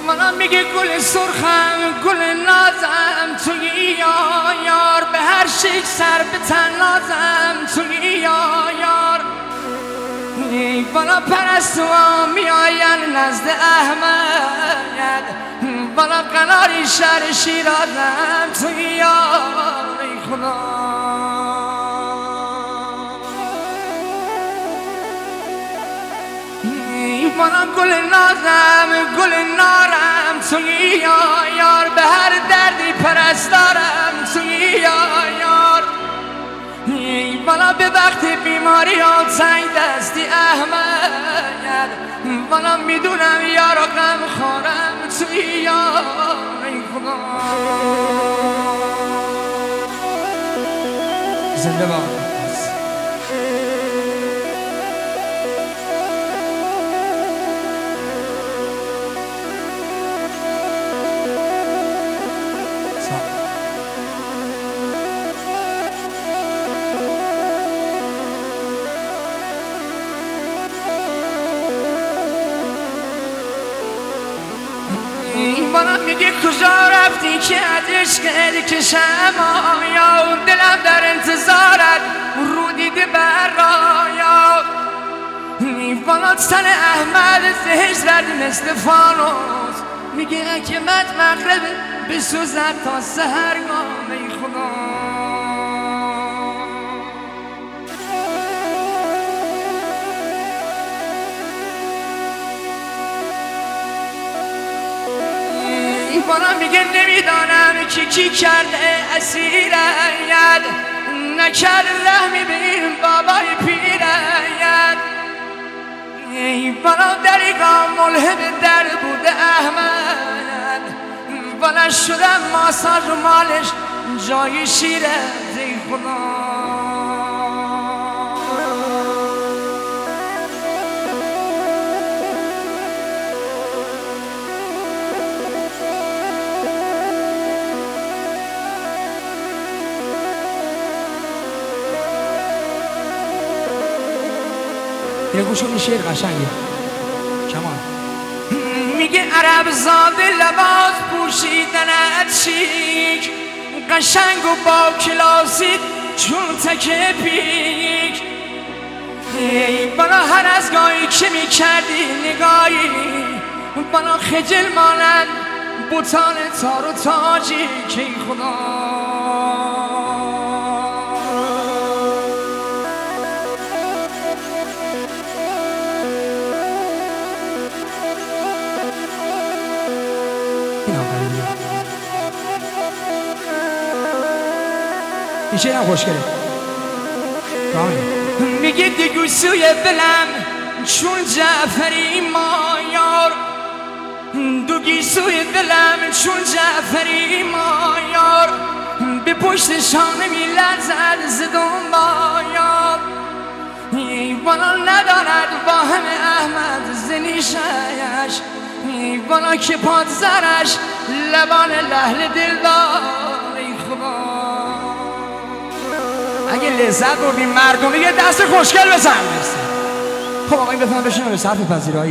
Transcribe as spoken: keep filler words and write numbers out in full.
منم میگه گل سرخم گل نازم توی یا یار، به هر شیک سر به تن نازم توی یا یار. والا پرستوها میاین نزد احمد، والا قناری شهر شیرازم توی یار. ای خدا منم گل نازم گل نارم توی یا یار، به هر دردی پرستارم توی یا یار. والا به وقت بیماری ها تنگ دستی احمد، والا میدونم یارا غم خورم توی یار. ای خدا زنده باد. منم میگه کجا رفتی که از عشقت کشم آیا، دلم در انتظارت رو دیده برایا. والا تن احمد زهجرت مثل فانوس، میگه اگه مد مغرب بسوزد تا سحرگاه. ای خدا والا میگه نمیدانم کی کی کرده اسیرت، نکرد رحمی به این بابای پیرت. والا دریقا ملهم در بوده احمد، والا شدم ماساژ و مالش جای شیرت. ای خدا یه گوش کن شعر قشنگه کمان. میگه عرب زاده لباس پوشیدنت شیک، قشنگ و با کلاسیت چون تکه پیک. بالا هر از گاهی که میکردی نگاهی، بالا خجل مانند بوتان تار و تاجی. که خدا این شعر هم خوشگله. میگه دیگو سوی دلم چون جعفری مایار، دوگی سوی دلم چون جعفری مایار، به پشت شانه میلرزد ز دنبایار. والا ندارد واهم احمد زنیشش، والا که پاد زرش لبان لحل دلدار. ای خدا اگه لذت بردیم مردونه یه دست خوشگل بزن. خب آقایی بفهم بشین به صرف پذیرایی.